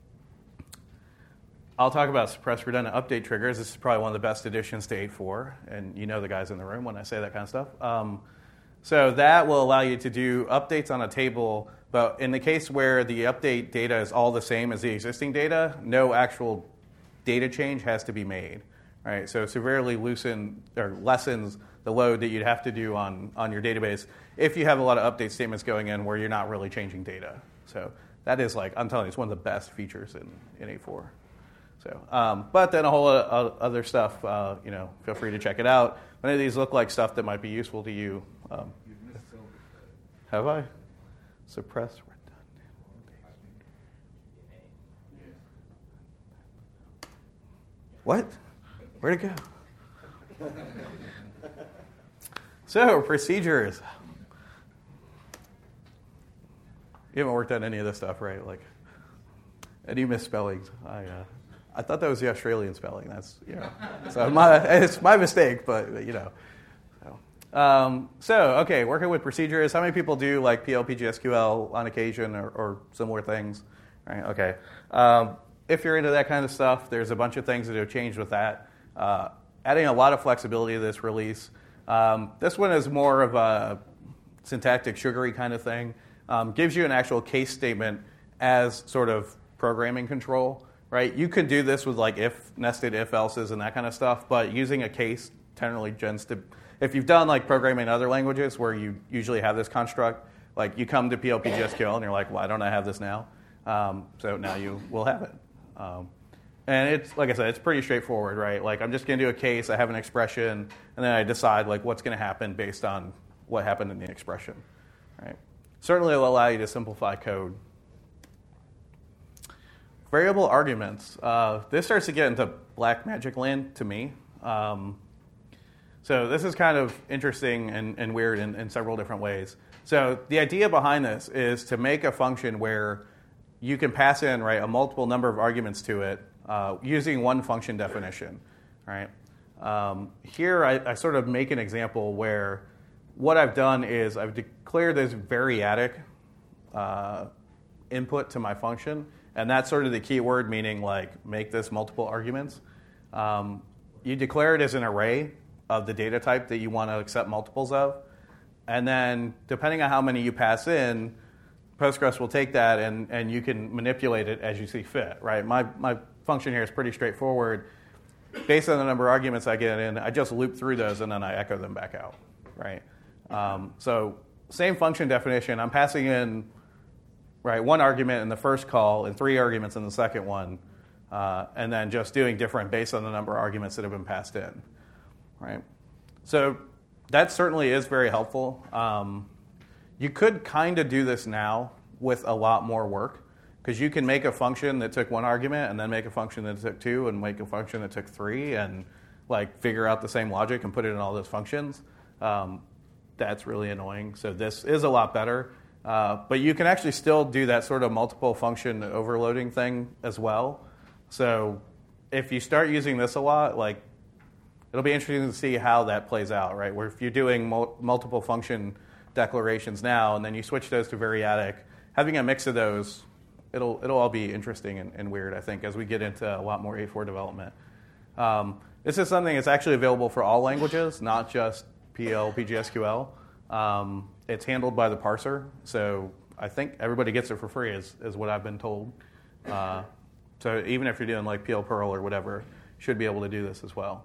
I'll talk about suppress redundant update triggers. This is probably one of the best additions to eight point four, and you know the guys in the room when I say that kind of stuff. Um, so that will allow you to do updates on a table, but in the case where the update data is all the same as the existing data, no actual data change has to be made. Right? So severely loosen or lessens the load that you'd have to do on, on your database if you have a lot of update statements going in where you're not really changing data. So that is like, I'm telling you, it's one of the best features in, in eight point four. So, um, but then a whole lot of other stuff, uh, you know, feel free to check it out. Many of these look like stuff that might be useful to you. Um, have I? Suppress redundant. What? Where'd it go? So, procedures. You haven't worked on any of this stuff, right? Like, any misspellings? I, uh, I thought that was the Australian spelling. That's, you know, so my, it's my mistake, but, you know. So, um, so, okay, working with procedures. How many people do, like, P L P G S Q L on occasion or, or similar things? Right, okay. Um, if you're into that kind of stuff, there's a bunch of things that have changed with that. Uh, adding a lot of flexibility to this release. Um, this one is more of a syntactic, sugary kind of thing. Um, gives you an actual case statement as sort of programming control, right? You can do this with like if, nested if else's and that kind of stuff, but using a case generally tends to, if you've done like programming in other languages where you usually have this construct, like you come to P L P G S Q L and you're like, why don't I have this now? Um, so now you will have it. Um, and it's, like I said, it's pretty straightforward, right? Like I'm just going to do a case, I have an expression, and then I decide like what's going to happen based on what happened in the expression, right? Certainly it will allow you to simplify code. variable arguments. Uh, this starts to get into black magic land to me. Um, so this is kind of interesting and, and weird in, in several different ways. So the idea behind this is to make a function where you can pass in, right, a multiple number of arguments to it uh, using one function definition, right? Um, here I, I sort of make an example where what I've done is I've declared this variadic uh, input to my function, and that's sort of the key word, meaning like make this multiple arguments. Um, you declare it as an array of the data type that you want to accept multiples of, and then depending on how many you pass in, Postgres will take that and, and you can manipulate it as you see fit, right? My, my function here is pretty straightforward. Based on the number of arguments I get in, I just loop through those and then I echo them back out, right? Um, so same function definition, I'm passing in right one argument in the first call and three arguments in the second one, uh, and then just doing different based on the number of arguments that have been passed in, right? So that certainly is very helpful. Um, you could kind of do this now with a lot more work, because you can make a function that took one argument and then make a function that took two and make a function that took three and like figure out the same logic and put it in all those functions. Um, that's really annoying. So this is a lot better. Uh, but you can actually still do that sort of multiple function overloading thing as well. So if you start using this a lot, like it'll be interesting to see how that plays out, right? Where if you're doing mul- multiple function declarations now and then you switch those to variadic, having a mix of those, it'll it'll all be interesting and, and weird, I think, as we get into a lot more eight four development. Um, this is something that's actually available for all languages, not just P L, P G S Q L. Um, it's handled by the parser, so I think everybody gets it for free, is, is what I've been told. Uh, so even if you're doing like P L Perl or whatever, you should be able to do this as well.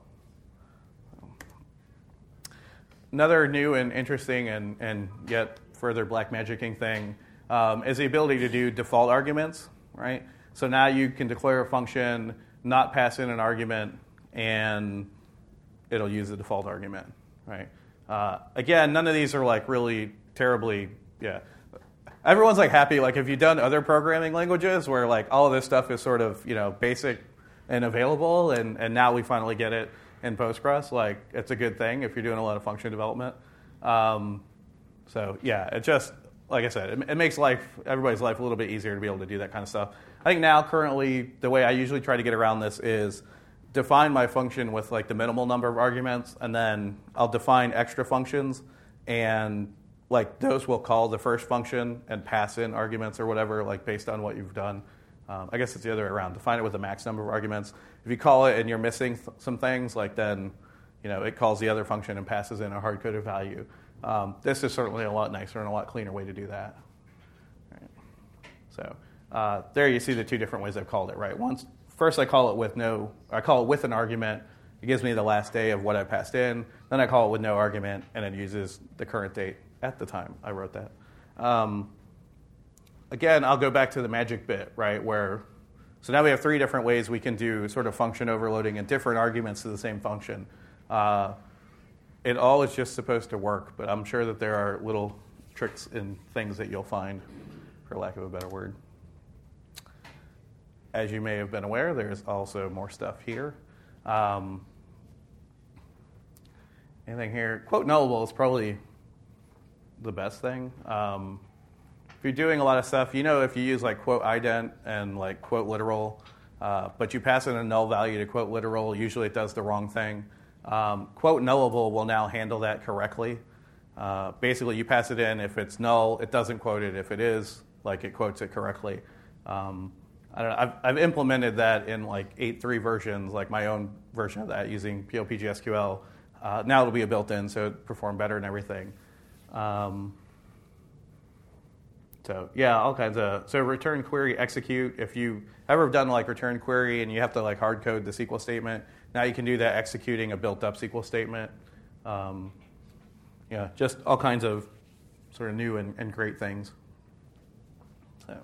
Another new and interesting and, and yet further black magicking thing um, is the ability to do default arguments, right? So now you can declare a function, not pass in an argument, and it'll use the default argument, right? Uh, again, none of these are like really terribly, yeah. Everyone's like happy, like if you've done other programming languages where like all of this stuff is sort of, you know, basic and available, and, and now we finally get it in Postgres, like it's a good thing if you're doing a lot of function development. Um, so yeah, it just, like I said, it, it makes life, everybody's life a little bit easier to be able to do that kind of stuff. I think now currently the way I usually try to get around this is define my function with like the minimal number of arguments, and then I'll define extra functions, and like those will call the first function and pass in arguments or whatever, like based on what you've done. Um, I guess it's the other way around. Define it with a max number of arguments. If you call it and you're missing th- some things, like then, you know, it calls the other function and passes in a hard-coded value. Um, this is certainly a lot nicer and a lot cleaner way to do that. Right. So uh, there you see the two different ways I've called it. Right. Once first I call it with no, I call it with an argument. It gives me the last day of what I passed in. Then I call it with no argument, and it uses the current date at the time I wrote that. Um, Again, I'll go back to the magic bit, right, where, so now we have three different ways we can do sort of function overloading and different arguments to the same function. Uh, it all is just supposed to work, but I'm sure that there are little tricks and things that you'll find, for lack of a better word. As you may have been aware, there's also more stuff here. Um, anything here? Quote nullable is probably the best thing. Um, If you're doing a lot of stuff, you know if you use like quote ident and like quote literal, uh, but you pass in a null value to quote literal, usually it does the wrong thing. Um, quote nullable will now handle that correctly. Uh, basically, you pass it in. If it's null, it doesn't quote it. If it is, like it quotes it correctly. Um, I don't know. I've, I've implemented that in like eight point three versions, like my own version of that using P L P G S Q L. Uh, now it'll be a built-in, so it perform better and everything. Um, So yeah, all kinds of, so return query execute, if you ever done like return query and you have to like hard code the S Q L statement, now you can do that executing a built up S Q L statement. Um, yeah, just all kinds of sort of new and, and great things. So.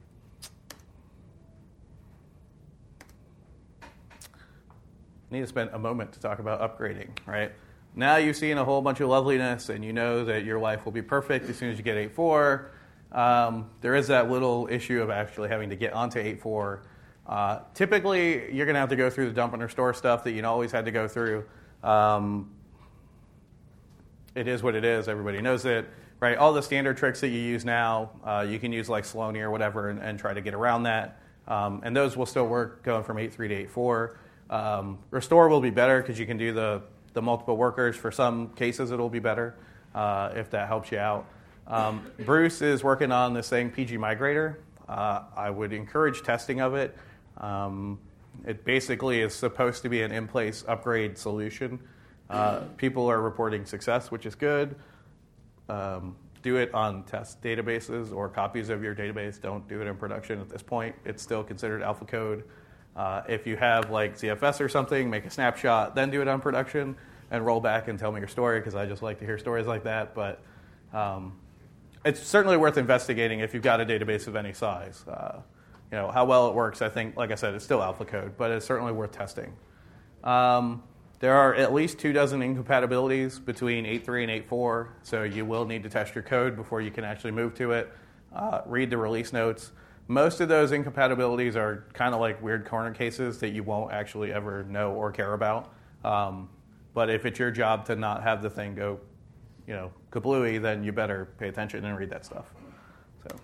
Need to spend a moment to talk about upgrading, right? Now you've seen a whole bunch of loveliness and you know that your life will be perfect as soon as you get eight point four. Um, there is that little issue of actually having to get onto eight point four. Uh, typically, you're going to have to go through the dump and restore stuff that you always had to go through. Um, it is what it is. Everybody knows it, right? All the standard tricks that you use now, uh, you can use like Saloni or whatever and, and try to get around that. Um, and those will still work going from eight point three to eight point four. Um, restore will be better because you can do the, the multiple workers. For some cases, it'll be better uh, if that helps you out. Um, Bruce is working on this thing, P G Migrator. Uh, I would encourage testing of it. Um, it basically is supposed to be an in-place upgrade solution. Uh, people are reporting success, which is good. Um, do it on test databases or copies of your database. Don't do it in production at this point. It's still considered alpha code. Uh, if you have like Z F S or something, make a snapshot, then do it on production and roll back and tell me your story, because I just like to hear stories like that. But um, it's certainly worth investigating if you've got a database of any size. Uh, you know, how well it works, I think, like I said, it's still alpha code, but it's certainly worth testing. Um, there are at least two dozen incompatibilities between eight point three and eight point four, so you will need to test your code before you can actually move to it. Uh, read the release notes. Most of those incompatibilities are kind of like weird corner cases that you won't actually ever know or care about. Um, but if it's your job to not have the thing go, you know, kablooey, then you better pay attention and read that stuff. So,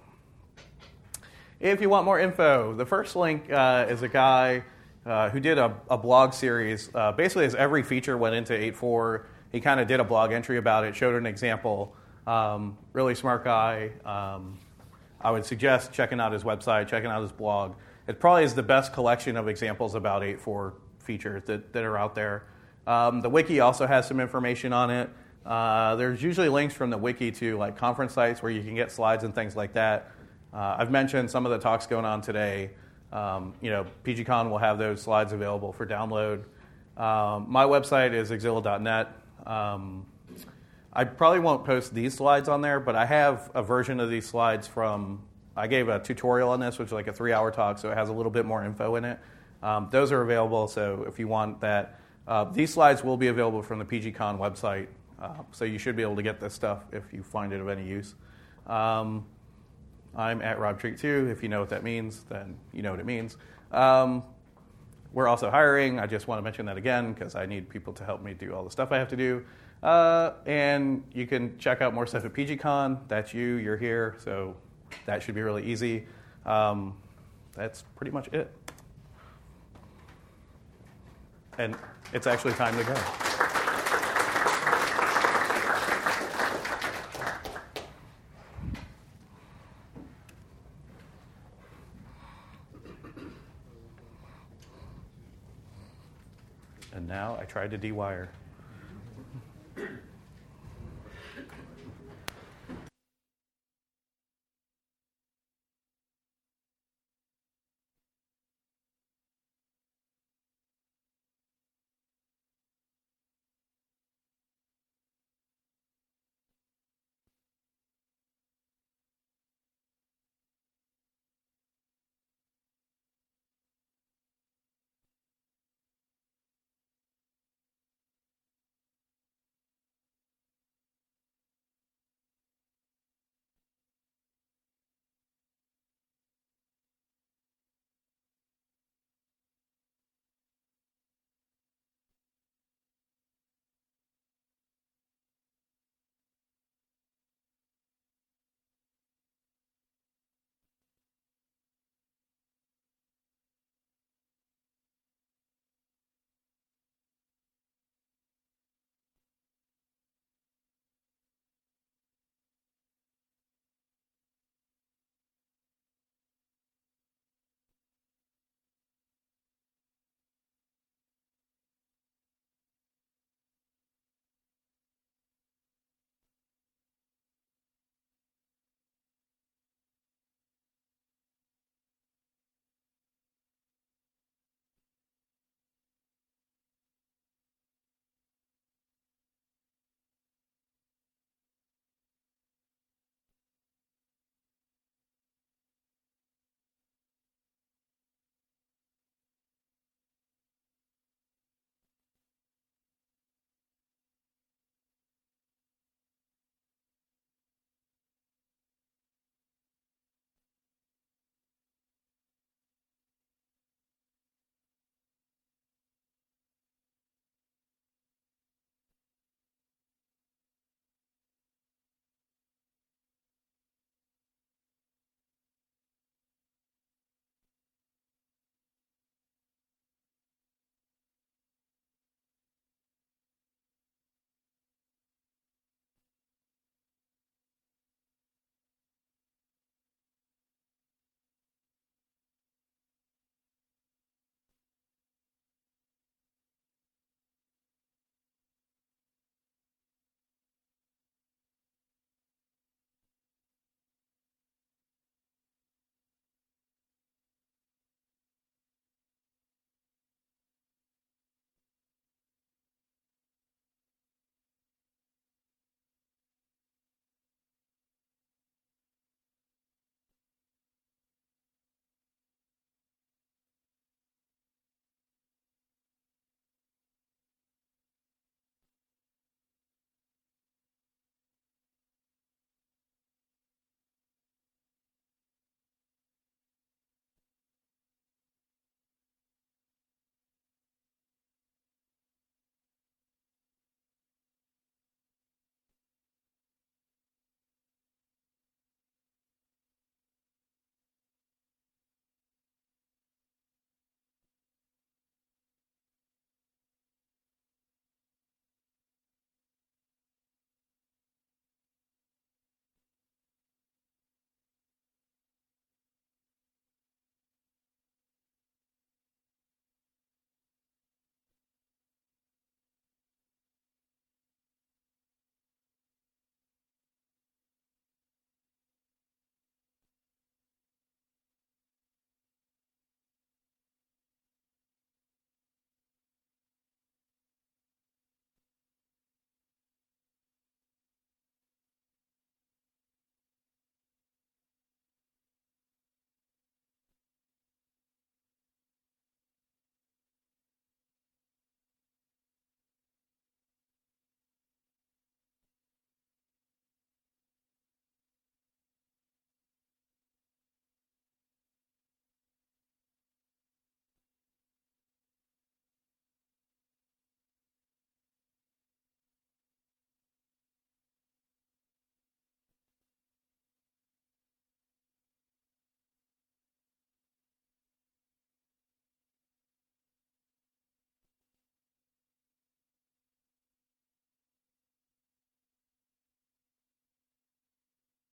if you want more info, the first link uh, is a guy uh, who did a, a blog series. Uh, basically, as every feature went into eight point four, he kind of did a blog entry about it, showed an example. Um, really smart guy. Um, I would suggest checking out his website, checking out his blog. It probably is the best collection of examples about eight point four features that, that are out there. Um, the wiki also has some information on it. Uh, there's usually links from the wiki to like conference sites where you can get slides and things like that. Uh, I've mentioned some of the talks going on today. Um, you know, PGCon will have those slides available for download. Um, my website is exilla dot net. Um, I probably won't post these slides on there, but I have a version of these slides from, I gave a tutorial on this, which is like a three-hour talk, so it has a little bit more info in it. Um, those are available, so if you want that. Uh, these slides will be available from the PGCon website, uh, so you should be able to get this stuff if you find it of any use. Um, I'm at Rob Treat two. If you know what that means, then you know what it means. Um, we're also hiring. I just want to mention that again because I need people to help me do all the stuff I have to do. Uh, and you can check out more stuff at PGCon. That's you. You're here. So that should be really easy. Um, that's pretty much it. And it's actually time to go. And now I tried to dewire.